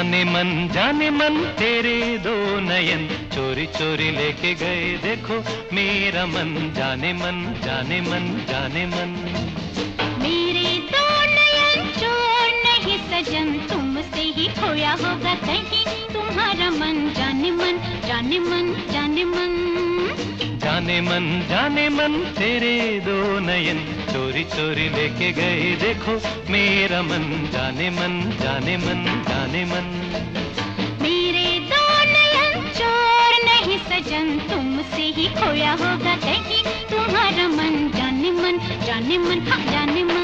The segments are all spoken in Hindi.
जाने मन तेरे दो नयन चोरी चोरी लेके गए देखो मेरा मन जाने मन जाने मन जाने मन। मेरे दो नयन चोर नहीं सजन तुमसे ही खोया होगा कहीं तुम्हारा मन जाने मन जाने मन जाने मन। जाने मन तेरे दो नयन चोरी चोरी लेके गए देखो मेरा मन जाने मन जाने मन जाने मन। मेरे दो नयन चोर नहीं सजन तुमसे ही खोया होगा कहीं तुम्हारा मन जाने मन जाने मन हाँ जाने मन।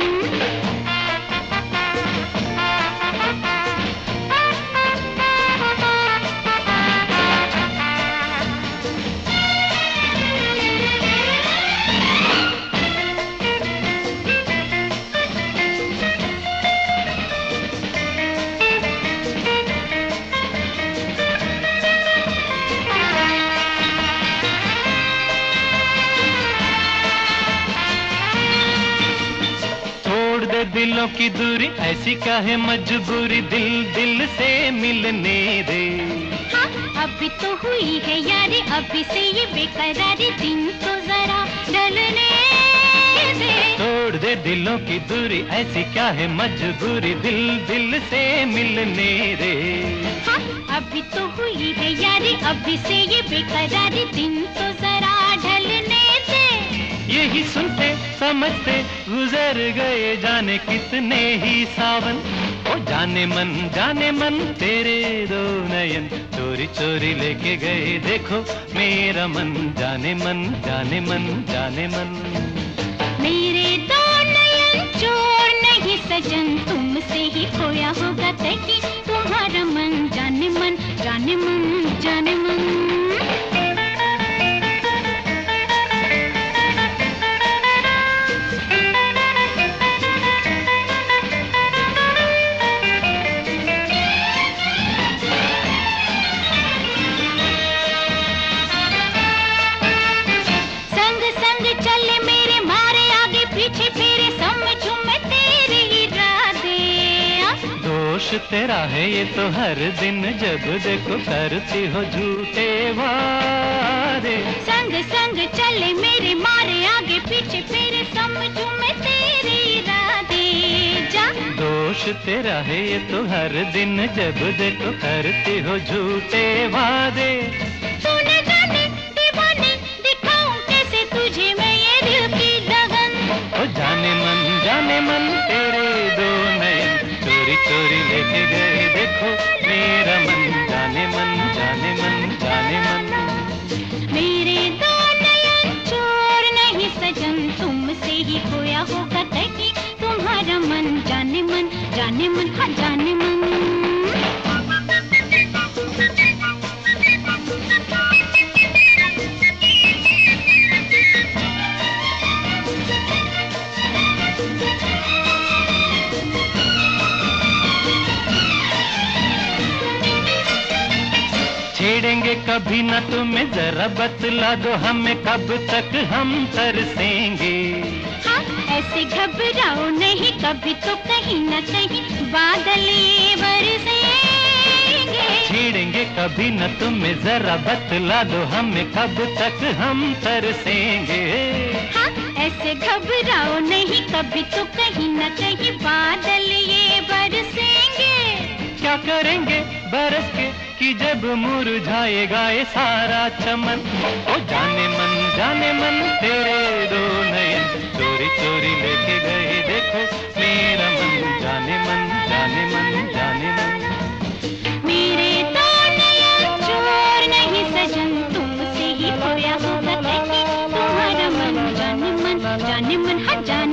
दिलों की दूरी ऐसी क्या है मजबूरी दिल दिल से मिलने दे। हाँ अभी तो हुई है यारी अभी से ये बेकरारी दिन तो जरा ढलने दे। तोड़ दे दिलों की दूरी ऐसी क्या है मजबूरी दिल दिल से मिलने दे। हाँ अभी तो हुई है यारी अभी से ये बेकरारी दिन तो जरा ढलने दे। यही सुनते समझते गुजर गए जाने कितने ही सावन। ओ जाने मन तेरे दो नयन चोरी चोरी लेके गए देखो मेरा मन जाने मन जाने मन जाने मन। मेरे दो नयन चोर नहीं सजन तुमसे ही खोया होगा कहीं तुम्हारा मन जाने मन जाने मन जाने मन। तेरा है ये तो हर दिन जब देखो करती हो झूठे वादे। संग संग चले मेरे मारे आगे पीछे फिर समझूं मैं तेरे इरादे जा। दोष तेरा है ये तो हर दिन जब देखो करती हो झूठे वादे। तूने जाने दीवाने दिखाऊं कैसे तुझे मैं ये दिल की लगन। ओ जाने मन तेरे दो नयन चोरी चोरी लेके गए देखो मेरा मन जाने मन जाने मन जाने मन। मेरे दो नयन चोर नहीं सजन तुमसे ही खोया होगा कहीं तुम्हारा मन जाने मन हाँ जाने मन। छेड़ेंगे कभी न तुम्हें जरा बतला दो हमें कब तक हम तरसेंगे। हाँ ऐसे घबराओ नहीं कभी तो कहीं न कहीं बादल ये बरसेंगे। छेड़ेंगे कभी न तुम्हें जरा बतला दो हमें कब तक हम तरसेंगे। हाँ ऐसे घबराओ नहीं कभी तो कहीं न कहीं बादल ये बरसेंगे। क्या करेंगे बरस के कि जब मुरझाएगा ये सारा चमन। ओ जाने मन तेरे दो नयन चोरी चोरी लेके गए देखो मेरा मन जाने मन जाने मन जाने मन। मेरे दो नयन चोर नहीं सजन तुमसे ही खोया होगा कहीं तुम्हारा मन जाने मन हाँ जाने